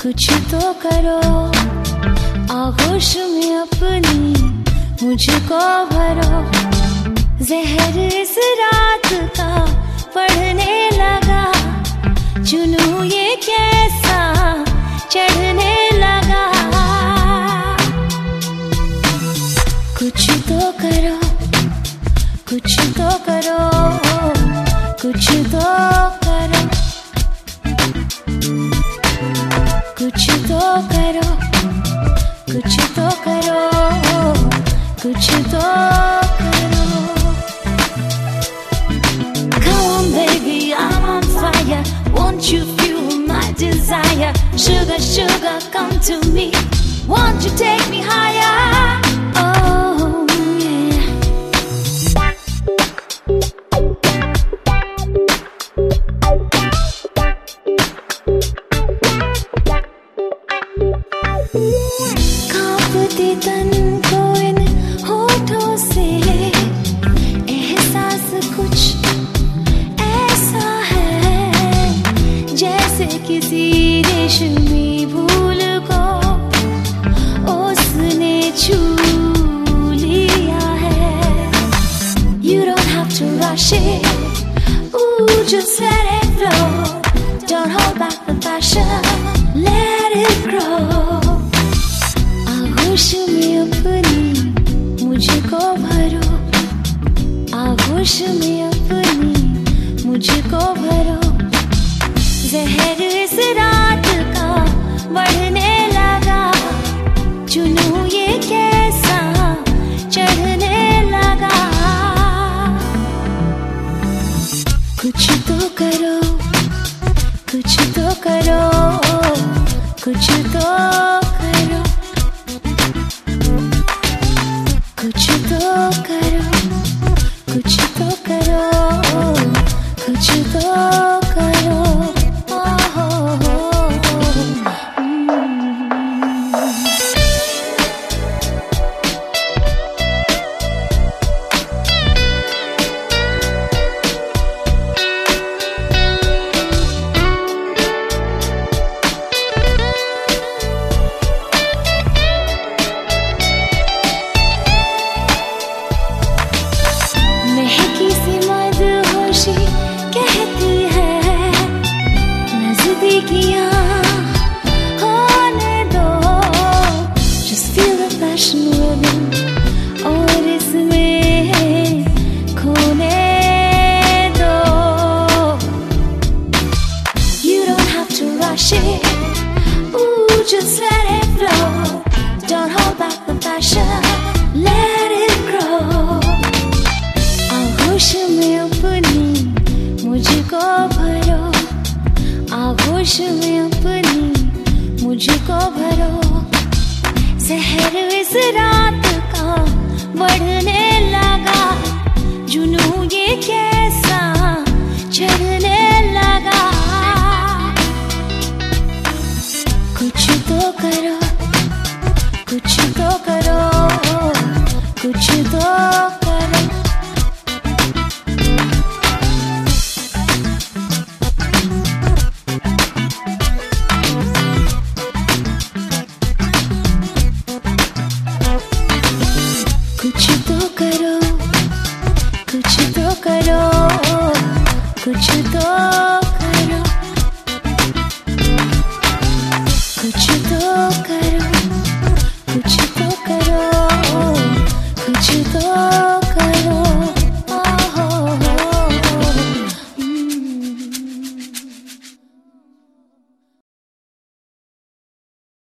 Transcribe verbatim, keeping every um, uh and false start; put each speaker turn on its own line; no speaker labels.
कुछ तो करो, आगोश में अपनी मुझको भरो। जहर इस रात का पढ़ने लगा, जुनून ये कैसा चढ़ने लगा। कुछ तो करो, कुछ तो करो, कुछ तो करो, कुछ तो करो, कुछ तो करो, कुछ तो करो। Come on baby, I'm on fire, won't you fuel my desire? Sugar, sugar, come to me, won't you take me higher? Oh yeah. कांपती तन को इन होठों से एहसास कुछ ऐसा है, जैसे किसी रेशमी भूल को उसने छू लिया है। You don't have to rush it, ooh, just let it flow. Don't hold back the passion, let it grow. आगोश में अपनी मुझको भरो, आगोश में अपनी मुझको भरो। जहर इस रात का बढ़ने लगा, जुनून ये कैसा चढ़ने लगा। कुछ तो करो, कुछ तो करो, कुछ तो करो, कुछ तो करो, कुछ तो करो, कुछ तो करो। ओह हो हो महकी सी मदहोशी कहती है, नजदीकियां होने दो। Just feel the passion within, और इसमें खोने दो। You don't have to rush it, ooh, just let it flow. Don't hold back the passion, let it grow. आगोश में अपनी मुझको भरो, आगोश में अपनी मुझको भरो। जहर इस रात का बढ़ने लगा, जुनून ये कैसा चढ़ने लगा। कुछ तो करो, कुछ तो करो, कुछ तो करो। कुछ तो करो, कुछ तो करो, कुछ तो